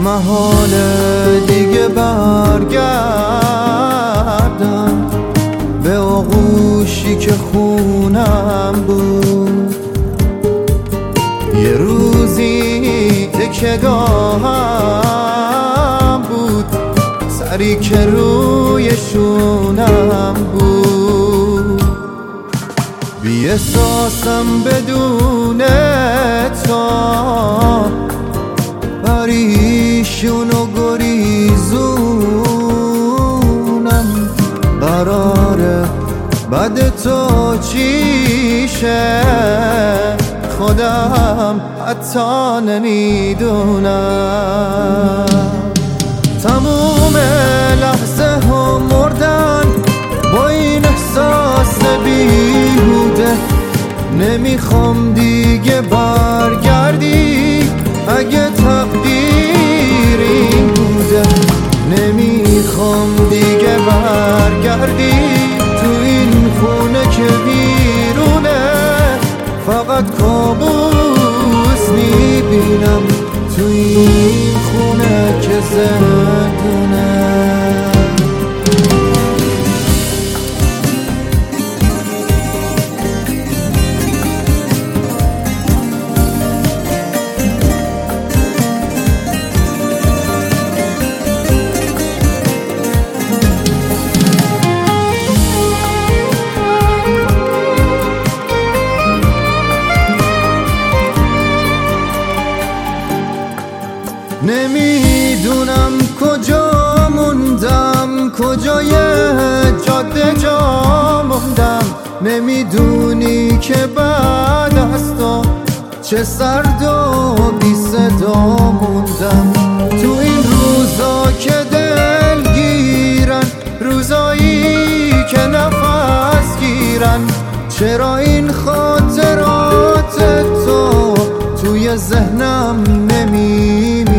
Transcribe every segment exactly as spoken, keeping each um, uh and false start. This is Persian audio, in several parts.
محاله دیگه برگردم به آغوشی که خونم بود. یه روزی تکیه‌گاهم بود، سری که روی شونم بود. بی احساسم بدون تو، پریشون و گریزونم. قراره بعد تو چیشه خودم حتی نمیدونم. تموم لحظه ها مردن با این احساس بیهوده. نمیخوام دیگه برگردی اگه تقدیر این بوده. نمیخوام دیگه برگردی تو این خونه که بیرونه. فقط کابوس میبینم تو این خونه که زندونه. نمیدونم کجا موندم، کجای جاده جا موندم. نمیدونی که بعد از تو چه سرد و بی صدا موندم. تو این روزا که دل گیرن، روزایی که نفس گیرن، چرا این خاطرات تو توی ذهنم نمیمیرن؟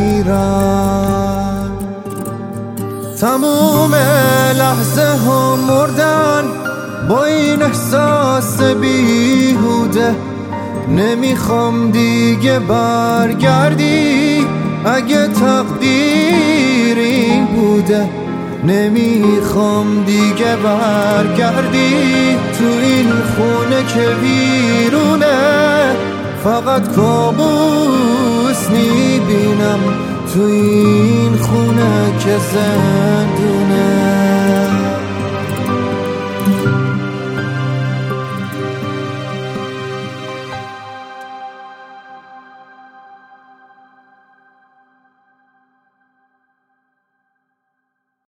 تموم لحظه ها مردن با این احساس بیهوده. نمیخوام دیگه برگردی اگه تقدیر این بوده. نمیخوام دیگه برگردی تو این خونه که بیرونه. فقط کابوس میبینم تو این خونه که زندونه.